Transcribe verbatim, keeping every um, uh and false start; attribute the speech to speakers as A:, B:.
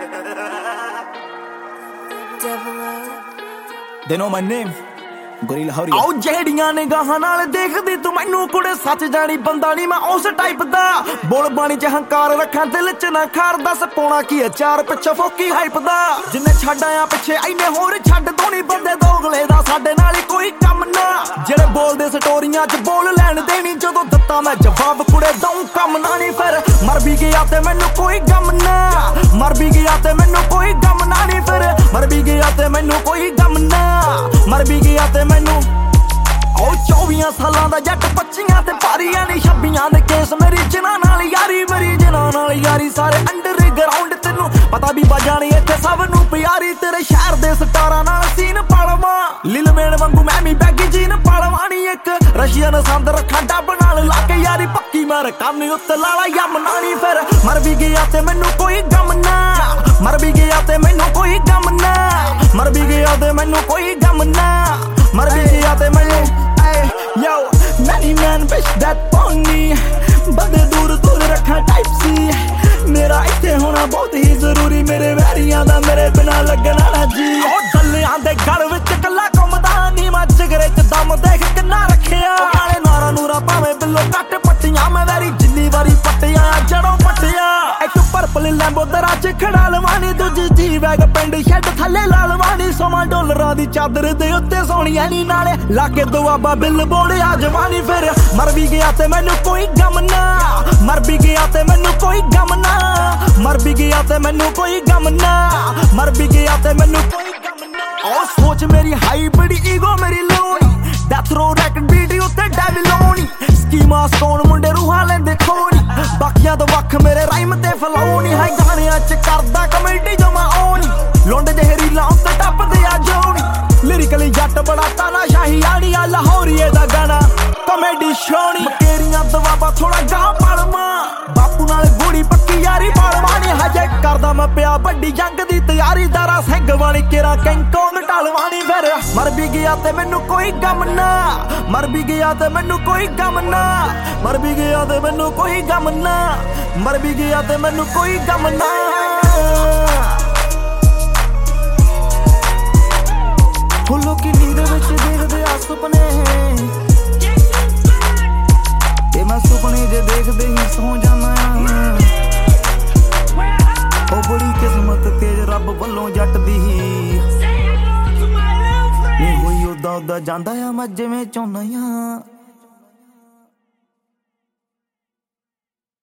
A: They know my name. Gorilla Howdy ਆਉ ਜਿਹੜੀਆਂ ਨਿਗਾਹਾਂ ਨਾਲ ਦੇਖਦੀ ਤੂੰ ਮੈਨੂੰ ਕੁੜੇ ਸੱਚ ਜਾਣੀ ਬੰਦਾ ਨਹੀਂ ਮੈਂ ਉਸ ਟਾਈਪ ਦਾ ਬੋਲ ਬਾਣੀ ਚ ਹੰਕਾਰ ਰੱਖਾਂ ਦਿਲ ਚ ਨਾ ਖਾਰ ਦੱਸ ਪਾਉਣਾ ਕੀ ਹੈ ਚਾਰ ਪਿੱਛੇ ਫੋਕੀ ਹਾਈਪ ਦਾ ਜਿੰਨੇ ਛੱਡ ਆਇਆ ਪਿੱਛੇ ਐਨੇ ਹੋਰ ਛੱਡ ਦੋ ਨਹੀਂ ਬੰਦੇ ਦੋਗਲੇ ਦਾ ਸਾਡੇ ਨਾਲ ਹੀ ਕੋਈ ਕੰਮ ਨਾ ਜਿਹੜੇ ਬੋਲਦੇ ਸਟੋਰੀਆਂ ਚ ਬੋਲ ਲੈਣ ਦੇਣੀ ਜਦੋਂ ਦਿੱਤਾ ਮੈਂ ਜਵਾਬ ਕੁੜੇ ਦਊਂ ਕੰਮ ਨਾ ਨਹੀਂ ਫਿਰ ਮਰ ਵੀ ਗਿਆ ਤੇ ਮੈਨੂੰ ਕੋਈ ਗਮ ਨਾ ਮਰ ਵੀ ਗਿਆ ਤੇ ਮੈਨੂੰ ਕੋਈ ਗਮ ਨਾ ਨਹੀਂ ਫਿਰ ਮਰ ਵੀ ਗਿਆ ਤੇ ਮੈਨੂੰ ਕੋਈ ਗਮ ਨਾ ਮਰ ਵੀ ਗਿਆ ਤੇ ਮੈਨੂੰ ਉਹ ਚੌਵੀਆਂ ਸਾਲਾਂ ਦਾ ਜੱਟ ਪੱਚੀਆਂ ਤੇ ਭਾਰੀਆਂ ਨੇ ਛੱਬੀਆਂ ਦੇ ਕੇਸ ਮੇਰੀ ਜਿਨ੍ਹਾਂ ਨਾਲ ਯਾਰੀ ਮੇਰੀ ਜਿਨ੍ਹਾਂ ਨਾਲ ਯਾਰੀ ਸਾਰੇ ਅੰਡਰ ਗਰਾਊਂਡ ਤੈਨੂੰ ਪਤਾ ਵੀ ਬਾਜਾਣੀ ਇੱਥੇ ਸਭ ਨੂੰ ਪਿਆਰੀ ਤੇਰੇ ਸ਼ਹਿਰ ਦੇ ਸਟਾਰਾਂ ਨਾਲ ਸੀਨ ਪਾਲਵਾਂ ਲਿਲ ਮੇਨ ਵਾਂਗੂ ਮੈਂ ਵੀ ਬੈਗੀ ਜੀਨ ਪਾਲਵਾਣੀ ਇੱਕ ਰਸ਼ੀਅਨ ਸੰਦ ਰੱਖਾਂ ਡੱਬ ਨਾਲ ਲਾ ਕੇ ਯਾਰੀ ਪੱਕੀ ਮਾਰ ਕੰਨ ਉੱਤੇ ਲਾਲਾ ਯਮ ਨਾਣੀ ਫਿਰ ਮਰ ਵੀ ਗਿਆ ਤੇ ਮੈਨੂੰ ਕੋਈ ਗਮ ਨਾ ਮਰ ਵੀ ਗਿਆ ਤੇ ਮੈਨੂੰ ਕੋਈ ਗਮ ਨਾ ਮਰ ਵੀ ਗਿਆ ਤੇ ਮੈਨੂੰ ਕੋਈ ਗਮ ਨਾ ਮਰ ਵੀ ਗਿਆ ਤੇ ਮੈਨੂੰ Yo, many man wish that pony ਬੰਦੇ ਦੂਰ ਦੂਰ ਰੱਖਾਂ ਟਾਈਪ ਸੀ ਮੇਰਾ ਇੱਥੇ ਹੋਣਾ ਬਹੁਤ ਹੀ ਜ਼ਰੂਰੀ ਮੇਰੇ ਵੈਰੀਆਂ ਦਾ ਮੇਰੇ ਬਿਨਾ ਲੱਗਣਾ ਨਾ ਜੀ ਉਹ ਡੱਲਿਆਂ ਦੇ ਗਲ ਵਿੱਚ ਕੱਲਾ ਘੁੰਮਦਾ ਨੀ ਮੈਂ ਜਿਗਰੇ ਚ ਦਮ ਦੇਖ ਕਿੰਨਾ ਰੱਖਿਆ ਨਾਲੇ ਨਾਰਾ ਨੂਰਾ ਭਾਵੇਂ ਬਿੱਲੋ ਕੱਟ ਪੱਟੀਆਂ ਮੈਂ ਵੈਰੀ ਜਿੰਨੀ ਵਾਰੀ ਪੱਟਿਆ ਜੜੋਂ ਪੱਟਿਆ ਇੱਕ ਪਰਪਲ ਲੈਂਬੋ ਦਰਾ ਚ ਖੜਾ ਲਵਾਣੀ ਦੂਜੀ ਜੀ ਵੈਗ ਪਿੰਡ ਸ਼ੈੱਡ ਥੱਲੇ ਲਾ ਲਵਾਣੀ ਸੋਮਾਂ ਡਾਲਰਾਂ ਦੀ ਚਾਦਰ ਦੇ ਉੱਤੇ ਸੋਹਣੀਆਂ ਨੀ ਨਾਲੇ ਲਾ ਕੇ ਦੁਆਬਾ ਬਿੱਲ ਬੋੜਿਆ ਜਵਾਨੀ ਫਿਰ ਮਰ ਵੀ ਗਿਆ ਤੇ ਮੈਨੂੰ ਕੋਈ ਗਮ ਨਾ ਮਰ ਵੀ ਗਿਆ ਤੇ ਮੈਨੂੰ ਕੋਈ ਗਮ ਨਾ ਮਰ ਵੀ ਗਿਆ ਤੇ ਮੈਨੂੰ ਕੋਈ ਗਮ ਨਾ ਮਰ ਵੀ ਗਿਆ ਤੇ ਮੈਨੂੰ ਕੋਈ ਗਮ ਨਾ ਉਹ ਸੋਚ ਮੇਰੀ ਹਾਈ ਬੜੀ ਈਗੋ ਮੇਰੀ ਲੋਣੀ ਡੈਥ ਰੋ ਰੈਕਡ ਵੀਡੀਓ ਤੇ ਡੈਵਿਲ ਹੋਣੀ ਸਕੀਮਾ ਸਟੋਨ ਮੁੰਡੇ ਰੂਹਾਂ ਲੈਂਦੇ ਖੋਣੀ ਬਾਕੀਆਂ ਤੋਂ ਵੱਖ ਮੇਰੇ ਰਾਈਮ ਤੇ ਫਲਾਉਣੀ ਹੈ ਗਾਣਿਆਂ ਚ ਕਰਦਾ ਕਮੇਡੀ ਜਮਾ ਆਉਣੀ ਲੁੰਡ ਜਿਹੇ ਰੀਲਾਂ ਉੱਤੇ ਟੱਪਦੇ ਆ ਜੋਣੀ ਲਿਰਿਕਲੀ ਜੱਟ ਬੜਾ ਤਾਨਾ ਸ਼ਾਹੀ ਆਣੀ ਆ ਲਾਹੌਰੀਏ ਦਾ ਗਾਣਾ ਕਮੇਡੀ ਸ਼ੋਣੀ ਮਕੇਰੀਆਂ ਦਵਾਬਾ ਥੋੜਾ ਗਾਹ ਪਾਲਵਾਂ ਬਾਪੂ ਨਾਲ ਗੂੜੀ ਪੱਕੀ ਯਾਰੀ ਪਾਲਵਾਂ ਨੀ ਹਜੇ ਕਰਦਾ ਮੈਂ ਪਿਆ ਵੱਡੀ ਜੰਗ ਦੀ ਤਿਆਰੀ ਦਾਰਾ ਸਿੰਘ ਵਾਲੀ ਕੇਰਾ ਕੈਂਕੋਂਗ ਢਲਵਾਣੀ ਫਿਰ ਮਰ ਵੀ ਗਿਆ ਤੇ ਮੈਨੂੰ ਕੋਈ ਗਮ ਨਾ ਮਰ ਵੀ ਗਿਆ ਤੇ ਮੈਨੂੰ ਕੋਈ ਗਮ ਨਾ ਮਰ ਵੀ ਗਿਆ ਤੇ ਮੈਨੂੰ ਕੋਈ ਗਮ ਨਾ ਮਰ ਵੀ ਗਿਆ ਤੇ ਮੈਨੂੰ ਕੋਈ ਗਮ ਨਾ ਉਹ ਲੋਕੀ ਨੀਂਦ ਵਿੱਚ ਦੇਖਦੇ ਆ ਸੁਪਨੇ ਤੇ ਮੈਂ ਸੁਪਨੇ ਜੇ ਦੇਖਦੇ ਹੀ ਸੌਂ ਜਾਣਾ ਉਹ ਬੜੀ ਕਿਸਮਤ ਤੇਜ ਰੱਬ ਵੱਲੋਂ ਜੱਟ ਦੀ ਨਹੀਂ ਹੋਈ ਉਦਾਂ ਉਦਾਂ ਜਾਂਦਾ ਆ ਮੈਂ ਜਿਵੇਂ ਚਾਹੁੰਦਾ ਆ